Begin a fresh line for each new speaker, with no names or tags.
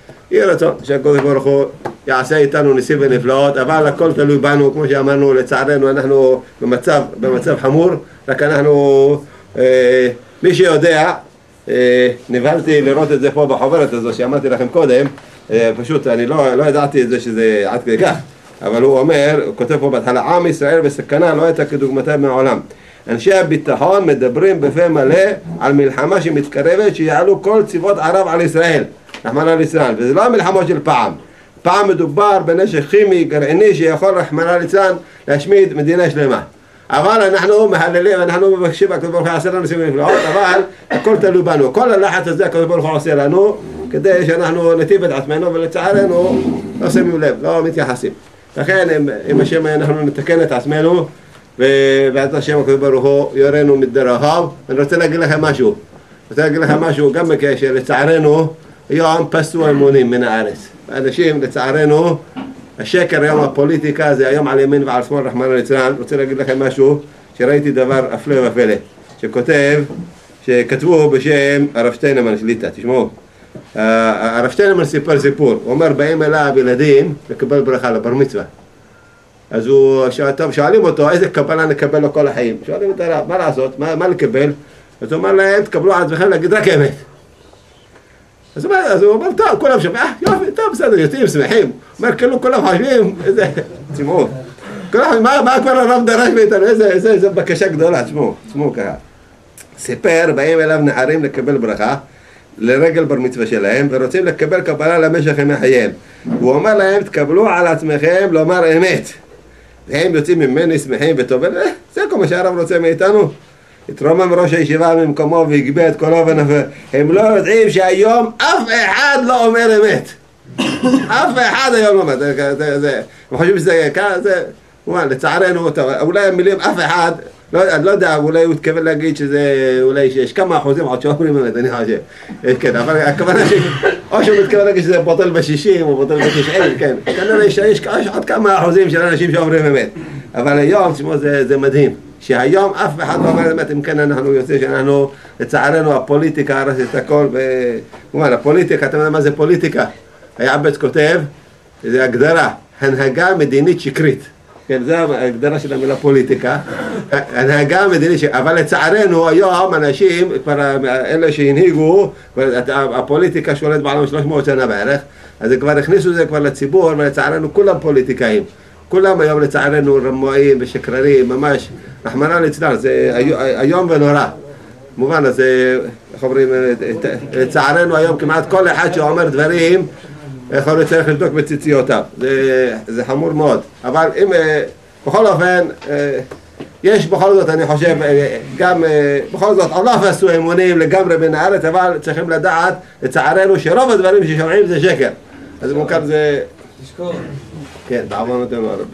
יהיה רצון שהקדוש ברוך הוא יעשה איתנו ניסים ונפלאות, אבל הכל תלוי בנו, כמו שאמרנו, לצערנו אנחנו במצב חמור, רק אנחנו, מי שיודע, נבהלתי לראות את זה פה בחוברת הזו שאמרתי לכם קודם, פשוט אני לא ידעתי את זה שזה עד כדי כך, אבל הוא אומר, הוא כותב פה בהתחלה, עם ישראל בסכנה לא הייתה כדוגמתה מהעולם. אנשי הביטחון מדברים בפה מלא על מלחמה שמתקרבת שיעלו כל צבאות ערב על ישראל, רחמנא ליצלן, וזה לא המלחמות של פעם. פעם מדובר בנשק כימי גרעיני שיכול רחמנא ליצלן להשמיד מדינה שלמה. אבל אנחנו מהללים, אנחנו מבקשים, הקדוש ברוך הוא יעשה לנו ניסים ונפלאות, אבל הכל תלוי בנו. כל הלחץ הזה הקדוש ברוך הוא עושה לנו כדי שאנחנו נטיב את עצמנו, ולצערנו לא שמים לב, לא מתייחסים. לכן עם השם אנחנו נתקן את עצמנו, ובעזרת השם הקדוש ברוך הוא יורנו מדרכיו. אני רוצה להגיד לכם משהו, גם בקשר לצערנו היום פסו אמונים מן הארץ. אנשים לצערנו, השקר היום הפוליטיקה זה היום על ימין ועל שמאל, רחמנא ליצלן. רוצה להגיד לכם משהו, שראיתי דבר אפלא ופלא, שכתבו בשם הרב שטיינמן שליט"א. תשמעו, הרב שטיינמן סיפר סיפור, הוא אומר באים אליו ילדים לקבל ברכה לבר מצווה. אז שואלים אותו איזה קבלה נקבל לו כל החיים. שואלים אותו מה לעשות, מה לקבל? אז הוא אומר להם, תקבלו על עצמכם להגיד רק אמת. אז הוא אומר, טוב, כולם שומעים, יופי, טוב, בסדר, יוצאים, שמחים. הוא אומר, כאילו, כולם חושבים, איזה, תשמעו. מה כבר הרב דרש מאיתנו, איזה בקשה גדולה, תשמעו ככה. סיפר, באים אליו נערים לקבל ברכה, לרגל בר מצווה שלהם, ורוצים לקבל קבלה למשך ימי חייהם. הוא אומר להם, תקבלו על עצמכם לומר אמת. והם יוצאים ממני שמחים וטובים, זה כל מה שהרב רוצה מאיתנו. התרומם ראש הישיבה ממקומו והגבה את קולו ונפל. הם לא יודעים שהיום אף אחד לא אומר אמת. אף אחד היום לא אומר. הם חושבים שזה כזה, לצערנו, אולי המילים אף אחד, אני לא יודע, אולי הוא התכוון להגיד שזה, אולי שיש כמה אחוזים עוד שאומרים אמת, אני חושב. כן, אבל הכוונה או שהוא מתכוון להגיד שזה בוטל ב-60 או בוטל ב-90, כן. כנראה שיש עוד כמה אחוזים של אנשים שאומרים אמת. אבל היום, תשמעו, זה מדהים. שהיום אף אחד לא אומר אמת, אם כן אנחנו יוצא שאנחנו, לצערנו הפוליטיקה הרס את הכל, וכמובן הפוליטיקה, אתם יודעים מה זה פוליטיקה? היעב"ץ כותב, זה הגדרה, הנהגה מדינית שקרית. כן, זה ההגדרה של המילה פוליטיקה, הנהגה מדינית שקרית, אבל לצערנו היום אנשים, כבר אלה שהנהיגו, הפוליטיקה שולט בעולם 300 שנה בערך, אז כבר הכניסו זה כבר לציבור, ולצערנו כולם פוליטיקאים. כולם היום לצערנו רמאים ושקררים, ממש, רחמנא ליצלן, זה היום ונורא. מובן, אז איך אומרים, לצערנו היום כמעט כל אחד שאומר דברים, יכול להיות צריך לבדוק בציציותיו. זה חמור מאוד. אבל אם, בכל אופן, יש בכל זאת, אני חושב, גם, בכל זאת, לא עשו אמונים לגמרי בין הארץ, אבל צריכים לדעת, לצערנו, שרוב הדברים ששומעים זה שקר. אז מוכר זה...
תשכור.
כן, בעוונותינו הרבים.